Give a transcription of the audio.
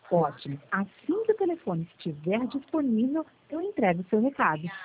Ótimo. Assim que o telefone estiver disponível, eu entrego o seu recado.